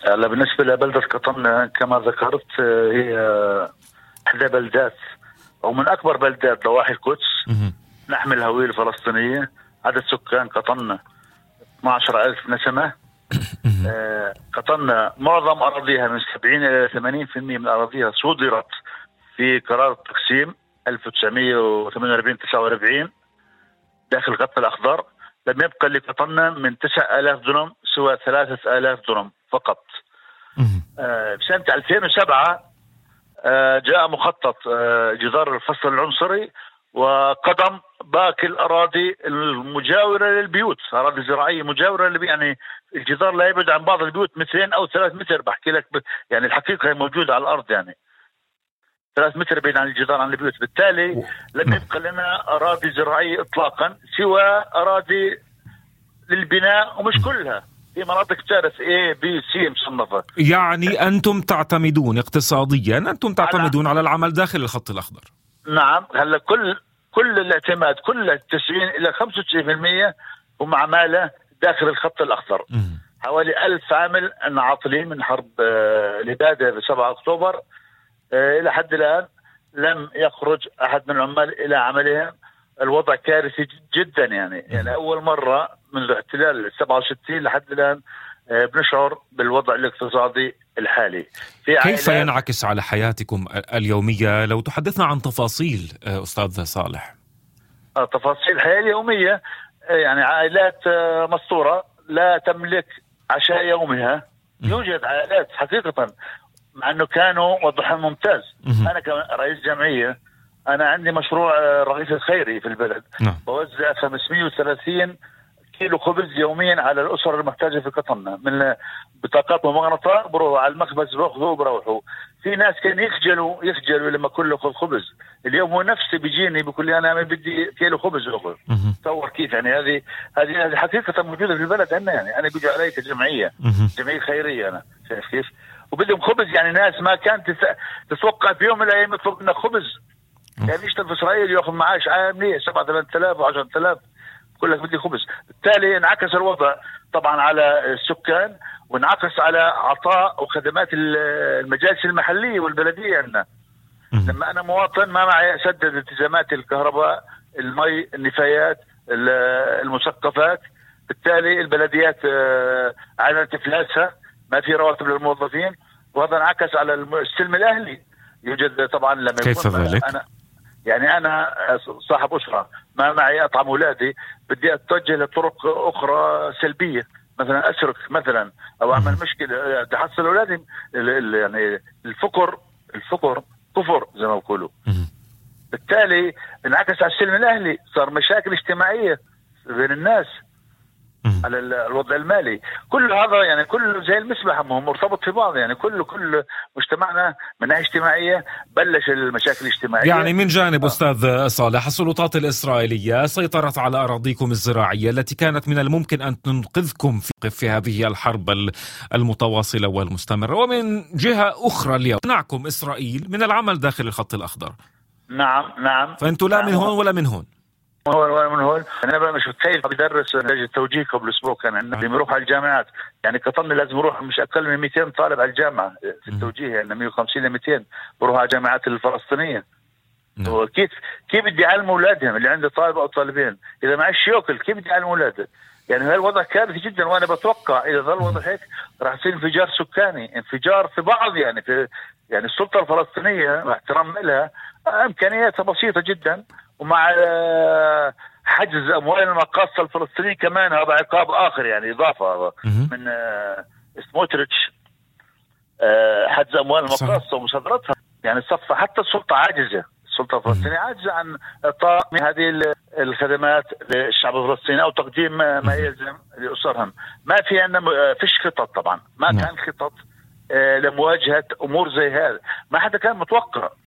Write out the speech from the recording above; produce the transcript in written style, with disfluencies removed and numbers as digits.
هلا بالنسبة لبلدة قطن كما ذكرت، هي إحدى بلدات أو من أكبر بلدات ضواحي القدس، نحمل الهوية الفلسطينية. عدد سكان قطن 12,000 نسمة. قطن معظم أراضيها من 70 إلى 80% من أراضيها صودرت في قرار التقسيم 1948-49 داخل الخط الأخضر. لم يبقى لقطن من 9,000 دونم سوى 3,000 دونم فقط. بسنة 2007 جاء مخطط جدار الفصل العنصري وقدم باقي الأراضي المجاورة للبيوت، أراضي زراعية مجاورة يعني الجدار لا يبعد عن بعض البيوت 2 أو 3 متر. بحكي لك يعني الحقيقة هي موجودة على الأرض، يعني 3 متر بعيد عن الجدار عن البيوت. بالتالي لم يبقى لنا أراضي زراعية إطلاقا سوى أراضي للبناء، ومش كلها، في مناطق تعرف A B C مصنفة. يعني أنتم تعتمدون اقتصاديا، أنتم تعتمدون على العمل داخل الخط الأخضر. نعم. هلا كل الاعتماد، كل 90 إلى 95% هم عمالة داخل الخط الأخضر. حوالي 1000 عامل عاطلين من حرب الإبادة في 7 أكتوبر. إلى حد الآن لم يخرج أحد من العمال إلى عملهم. الوضع كارثي جدا، يعني أول مرة منذ احتلال 67 لحد الآن بنشعر بالوضع الاقتصادي الحالي. كيف ينعكس على حياتكم اليومية؟ لو تحدثنا عن تفاصيل أستاذ صالح. تفاصيل الحياة اليومية، يعني عائلات مسطورة لا تملك عشاء يومها. يوجد عائلات حقيقة مع أنه كانوا وضعهم ممتاز. أنا كرئيس جمعية، أنا عندي مشروع رغيف الخيري في البلد. بوزع 530 كيلو خبز يوميا على الأسر المحتاجة في قطن، من بطاقات ممغنطة بروحوا على المخبز بأخذوا بروحوا. في ناس كان يخجلوا لما كله خذ خبز. اليوم هو نفسه بيجيني بيقول لي أنا بدي كيلو خبز أخذ. تصور كيف يعني هذه حقيقة موجودة في البلد عندنا. يعني أنا بيجوا علي كجمعية جمعية خيرية، أنا شايف كيف، وبدهم خبز. يعني ناس ما كانت تتوقع في يوم من الأيام يطلب لنا خبز. يعني يشتغل في إسرائيل يأخذ معاش عام 7,000 و10,000، يقول لك بدي خبز. بالتالي انعكس الوضع طبعا على السكان، وانعكس على عطاء وخدمات المجالس المحلية والبلدية عندنا. لما أنا مواطن ما معي أسدد التزامات الكهرباء، المي، النفايات، المسقفات، بالتالي البلديات أعلنت إفلاسها، ما في رواتب للموظفين، وهذا انعكس على السلم الأهلي. يوجد طبعا لما كيف ذلك؟ أنا صاحب أسرة، ما معي أطعم أولادي، بدي أتوجه لطرق أخرى سلبية، مثلا أسرق مثلا أو أعمل مشكلة تحصل أولادي. يعني الفقر كفر زي ما بيقولوا. بالتالي انعكس على السلم الأهلي، صار مشاكل اجتماعية بين الناس على الوضع المالي. كل هذا يعني كله زي المسبح، مرتبط في بعض. يعني كل مجتمعنا من ناحية اجتماعية بلش المشاكل الاجتماعية. يعني من جانب أستاذ صالح، السلطات الإسرائيلية سيطرت على أراضيكم الزراعية التي كانت من الممكن أن تنقذكم في هذه الحرب المتواصلة والمستمرة، ومن جهة أخرى اليوم تمنعكم إسرائيل من العمل داخل الخط الأخضر. نعم. فأنتوا لا من هون ولا من هون. من هون أنا بقى مش متخيل. بدرس درجة توجيه قبل أسبوع، كان عندنا بنروح على الجامعات. يعني قطن لازم أروح مش أقل من 200 طالب على الجامعة في التوجيه، يعني 150 ل 200 بروح على الجامعات الفلسطينية. وكيف بدي أعلم أولادهم اللي عنده طالب أو طالبين إذا معيش يأكل؟ كيف بدي أعلم أولاده؟ يعني هالوضع كارثي جدا. وأنا بتوقع إذا ظل الوضع هيك راح يصير انفجار سكاني، انفجار في بعض يعني السلطة الفلسطينية مع احترام لها إمكانياتها بسيطة جدا، ومع حجز أموال المقاصة الفلسطينية كمان هذا عقاب آخر، يعني إضافة من سموتريتش، حجز أموال المقاصة ومصادرتها. يعني الصفة حتى السلطة عاجزة، السلطة الفلسطينية عاجزة عن إعطاء هذه الخدمات للشعب الفلسطيني أو تقديم ما يلزم لأسرهم. ما في عندنا فيش خطط، طبعا ما كان خطط لمواجهة أمور زي هذا، ما حدا كان متوقع.